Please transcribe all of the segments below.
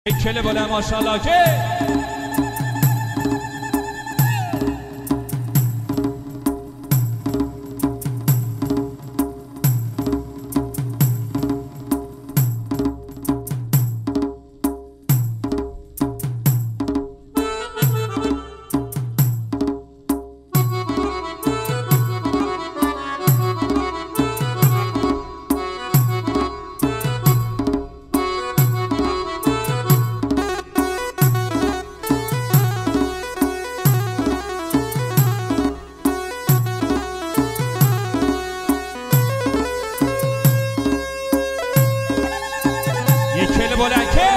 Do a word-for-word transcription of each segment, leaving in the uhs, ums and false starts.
کله بالا ماشاءالله که کله بلند که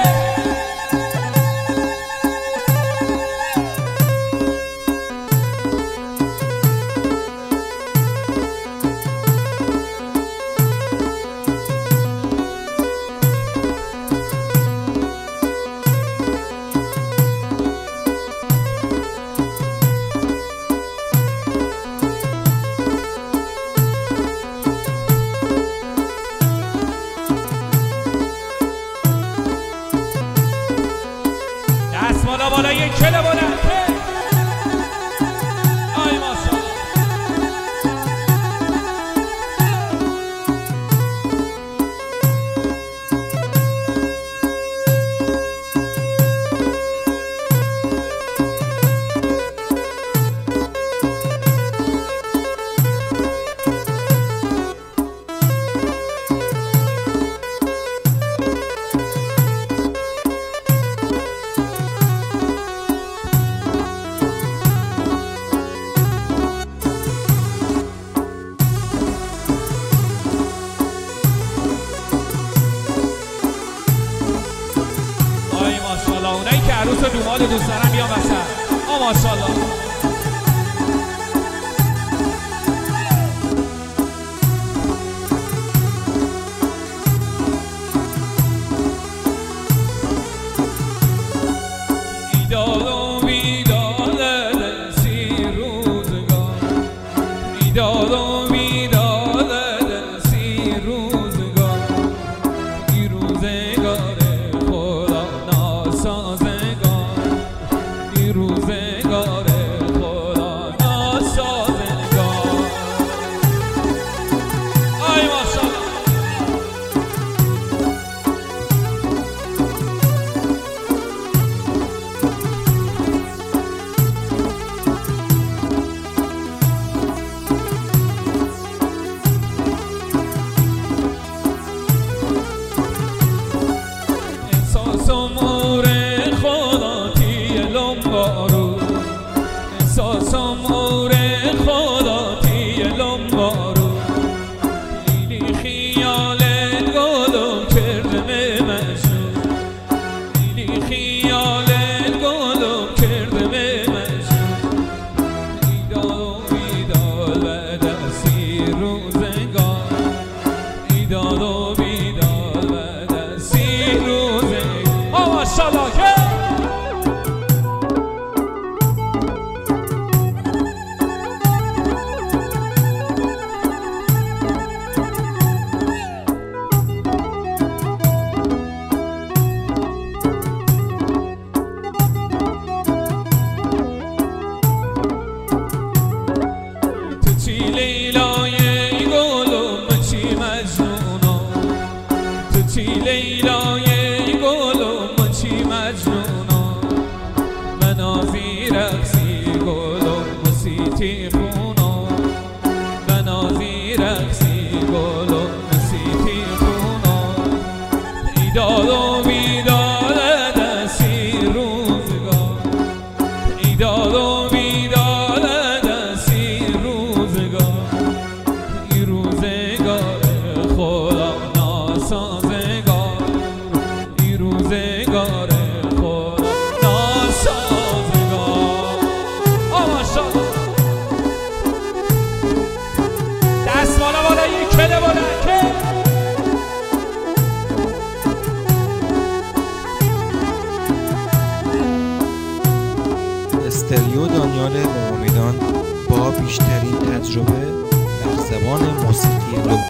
بالا بالا یک کله بلند که آی ماشاءالله اونایی که عروس و دومال دوست دارن بیان وسط. آ ماشاءالله بیداد و بیداد سی روزگار بیداد و بیداد سی روزگار ای روزگار روزگار خدا ناسازگار آی ماشاءالله احساس امور خدا بارو احساس امور خدا تیلم بارو لیلی خیال گلم کرده مشون لیلی خیال گلم کرده مشون بیداد و بیداد و دستی روزگار بیداد و بیداد و دستی روزگار آ ماشاءالله که لیلای گلم چی مجنونم تو چی لیلای گلم چی مجنونم من آزی رقصی گلم موسیقی خونم من آزی رقصی گلم موسیقی خونم بیداد و بیداد دستی روزگار بیداد و بیداد خدا ناسازگار ای روزگار خدا ناسازگار آ ماشاءالله دست بالا بالا یک کله بلند که استریو دانیال مومیدان با بیشترین تجربه در زبان موسیقی